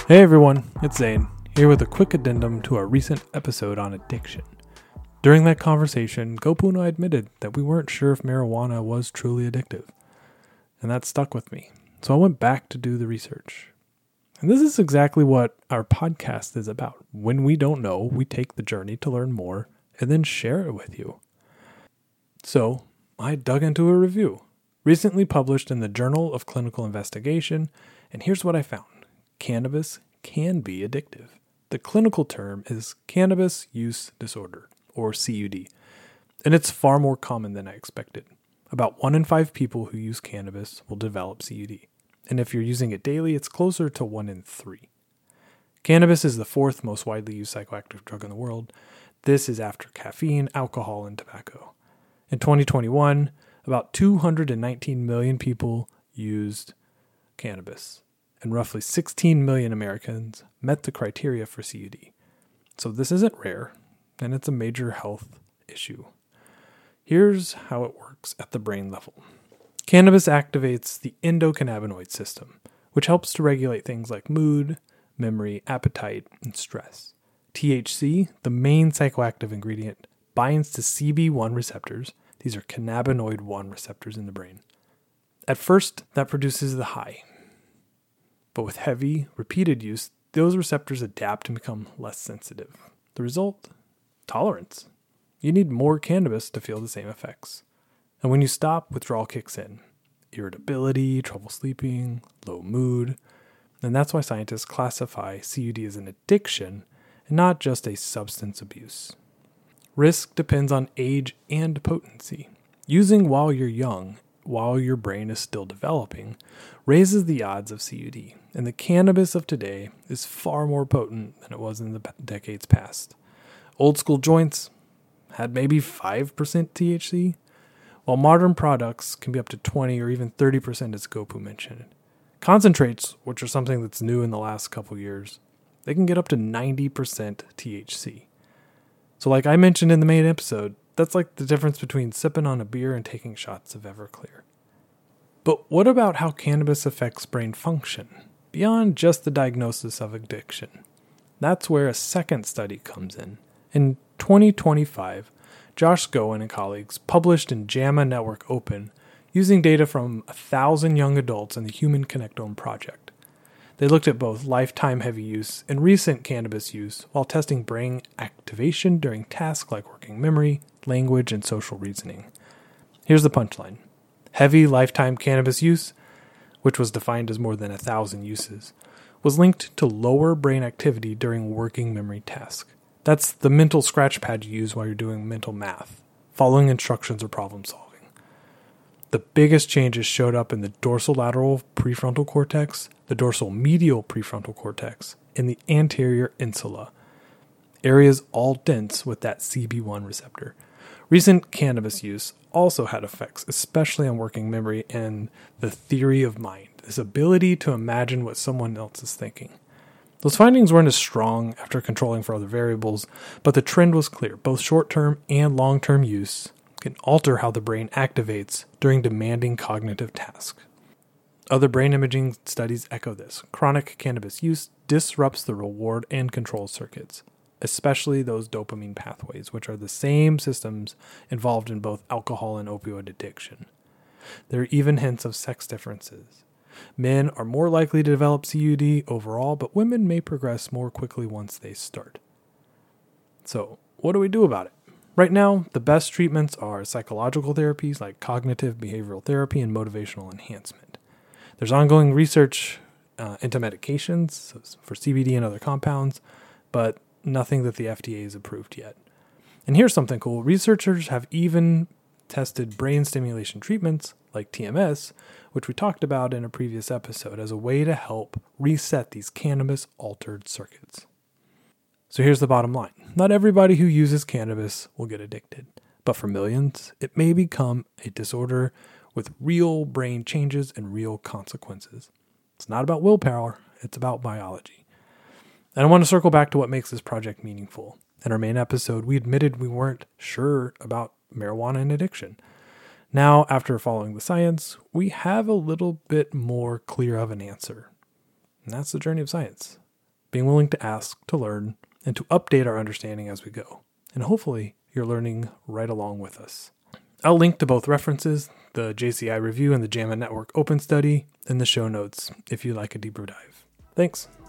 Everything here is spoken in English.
Hey everyone, it's Zane, here with a quick addendum to our recent episode on addiction. During that conversation, Gopu and I admitted that we weren't sure if marijuana was truly addictive, and that stuck with me. So I went back to do the research. And this is exactly what our podcast is about. When we don't know, we take the journey to learn more and then share it with you. So I dug into a review, recently published in the Journal of Clinical Investigation, and here's what I found. Cannabis can be addictive. The clinical term is cannabis use disorder, or CUD, and it's far more common than I expected. About 1 in 5 people who use cannabis will develop CUD, and if you're using it daily, it's closer to 1 in 3. Cannabis is the 4th most widely used psychoactive drug in the world. This is after caffeine, alcohol, and tobacco. In 2021, about 219 million people used cannabis, and roughly 16 million Americans met the criteria for CUD. So this isn't rare, and it's a major health issue. Here's how it works at the brain level. Cannabis activates the endocannabinoid system, which helps to regulate things like mood, memory, appetite, and stress. THC, the main psychoactive ingredient, binds to CB1 receptors. These are cannabinoid 1 receptors in the brain. At first, that produces the high. But with heavy, repeated use, those receptors adapt and become less sensitive. The result? Tolerance. You need more cannabis to feel the same effects. And when you stop, withdrawal kicks in. Irritability, trouble sleeping, low mood. And that's why scientists classify CUD as an addiction and not just a substance abuse. Risk depends on age and potency. Using while you're young, while your brain is still developing, raises the odds of CUD. And the cannabis of today is far more potent than it was in the decades past. Old school joints had maybe 5% THC, while modern products can be up to 20 or even 30%, as Gopu mentioned. Concentrates, which are something that's new in the last couple years, they can get up to 90% THC. So like I mentioned in the main episode, that's like the difference between sipping on a beer and taking shots of Everclear. But what about how cannabis affects brain function, beyond just the diagnosis of addiction? That's where a second study comes in. In 2025, Josh Goen and colleagues published in JAMA Network Open using data from 1,000 young adults in the Human Connectome Project. They looked at both lifetime heavy use and recent cannabis use while testing brain activation during tasks like working memory, language, and social reasoning. Here's the punchline. Heavy lifetime cannabis use, which was defined as more than 1,000 uses, was linked to lower brain activity during working memory tasks. That's the mental scratch pad you use while you're doing mental math, following instructions or problem solving. The biggest changes showed up in the dorsolateral prefrontal cortex, the dorsal medial prefrontal cortex, and the anterior insula, areas all dense with that CB1 receptor. Recent cannabis use also had effects, especially on working memory and the theory of mind, this ability to imagine what someone else is thinking. Those findings weren't as strong after controlling for other variables, but the trend was clear. Both short-term and long-term use can alter how the brain activates during demanding cognitive tasks. Other brain imaging studies echo this. Chronic cannabis use disrupts the reward and control circuits, especially those dopamine pathways, which are the same systems involved in both alcohol and opioid addiction. There are even hints of sex differences. Men are more likely to develop CUD overall, but women may progress more quickly once they start. So, what do we do about it? Right now, the best treatments are psychological therapies like cognitive behavioral therapy and motivational enhancement. There's ongoing research into medications for CBD and other compounds, but nothing that the FDA has approved yet. And here's something cool. Researchers have even tested brain stimulation treatments like TMS, which we talked about in a previous episode, as a way to help reset these cannabis-altered circuits. So here's the bottom line. Not everybody who uses cannabis will get addicted, but for millions, it may become a disorder with real brain changes and real consequences. It's not about willpower, it's about biology. And I want to circle back to what makes this project meaningful. In our main episode, we admitted we weren't sure about marijuana and addiction. Now, after following the science, we have a little bit more clear of an answer. And that's the journey of science. being willing to ask, to learn, and to update our understanding as we go. And hopefully, you're learning right along with us. I'll link to both references, the JCI review and the JAMA Network Open Study, in the show notes if you'd like a deeper dive. Thanks.